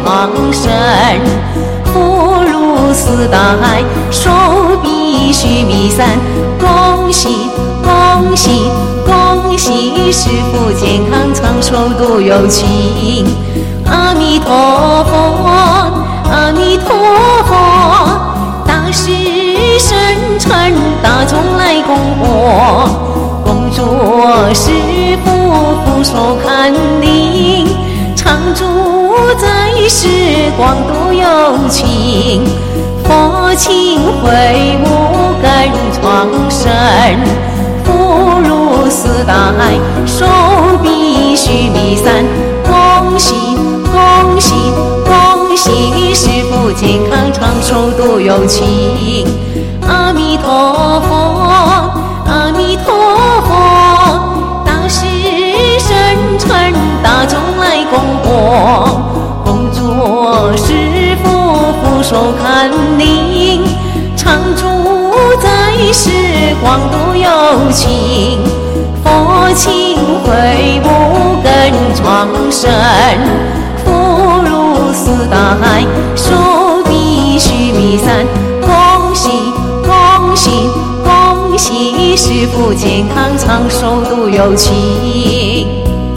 长生。福如四代，寿比须弥山。恭喜恭喜恭喜，师父健康长寿度有情。阿弥陀佛，阿弥陀佛，大士圣传大众来供果，恭祝师父福寿康宁，常住在世广度有情，佛情会无感创生。福如四代，寿比须弥山。恭喜恭喜恭喜，师父健康长寿度有情。阿弥陀佛，阿弥陀佛，大士圣传大众来供果，恭祝师父福寿康宁，常住在世广度有情，佛情会无根创生。福如四代，寿比须弥山。恭喜恭喜恭喜，师父健康长寿度有情。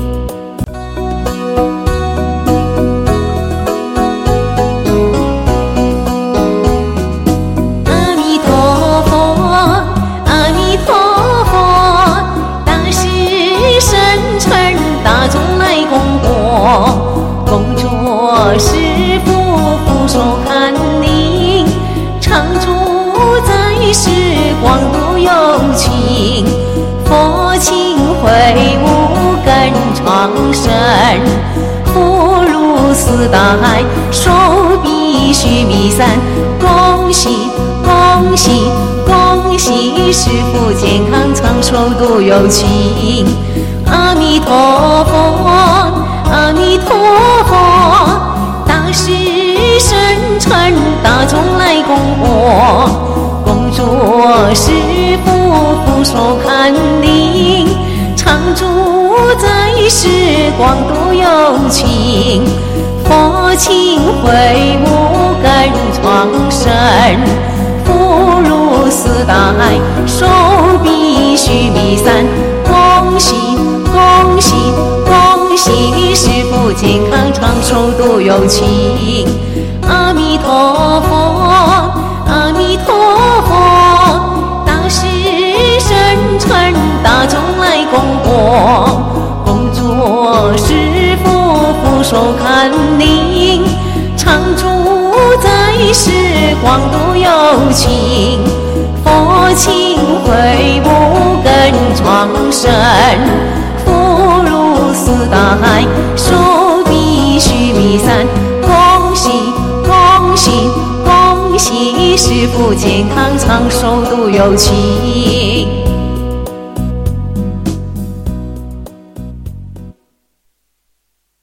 阿弥陀佛，阿弥陀佛，大士圣传大众来供果，恭祝师父福寿康宁，常住在世广度有情，佛情会无感创生。福如四代，寿比须弥山。恭喜恭喜恭喜，师父健康长寿度有情。阿弥陀佛，阿弥陀佛，大士圣传大众来供果，恭祝师父福寿康宁，常住在世广度有情，佛情会无感创生。福如四代，寿比须弥山。恭喜恭喜恭喜，师父健康长寿度有情。阿弥陀佛，阿弥陀佛，大士圣传大众来供果，恭祝师父福寿康宁，常住在世广度有情，佛情会无根创生。福如四代，寿比须弥山。恭喜恭喜恭喜，师父健康长寿度有情。